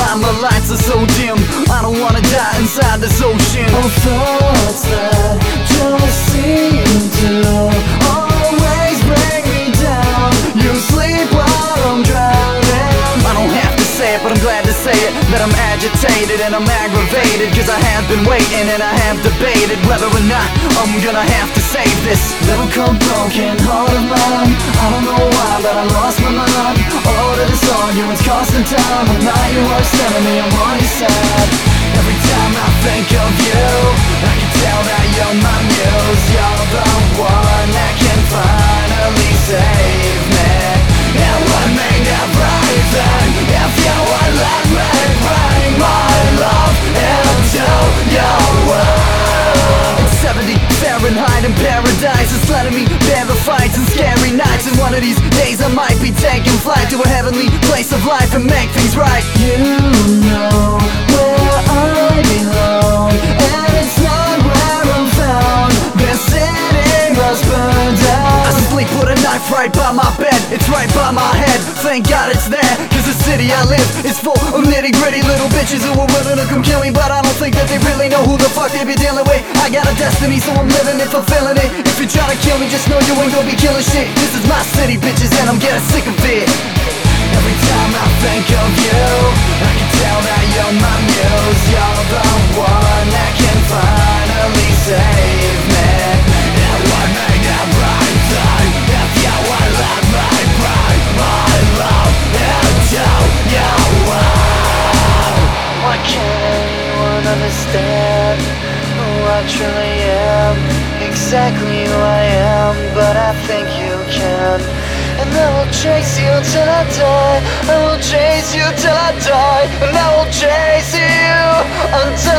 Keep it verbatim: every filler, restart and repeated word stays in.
time the lights are so dim. I don't wanna die inside this ocean of thoughts that just seem to always bring me down. You sleep while I'm drowning. I don't have to say it, but I'm glad to say it, that I'm agitated and I'm aggravated, cause I have been waiting and I have debated whether or not I'm gonna have to save this little cold broken heart of mine. I don't know why, but I lost my mind. All of this argument's costing time. I'm not your worst enemy, I'm on your side. Every time I think of you, I can tell that you're my muse. You're the one that can finally save me. And what made everything if you would let me bring my love into your world? It's seventy Fahrenheit in paradise. It's letting me bear the fights and scary nights. And one of these days I might be taking flight to a heavenly place of life and make things right. You know where I belong, and it's not where I'm found. This city must burn down. I sleep with a knife right by my bed. It's right by my head, thank God it's there. Cause the city I live is full of nitty gritty little bitches who are willing to come kill me. But I don't think that they really know who the fuck they be dealing with. I got a destiny, so I'm living it, fulfilling it. If you're trying to kill me, just know you ain't gonna be killing shit. This is my city, bitches, and I'm getting sick of it. Every time I think of you, I can tell that you're my muse. You're the one that can finally save me. And what made everything if you would let me bring my love into your world? Why can't anyone understand who I truly am? Exactly who I am, but I think you can. And I will chase you till I die. I will chase you till I die. And I will chase you until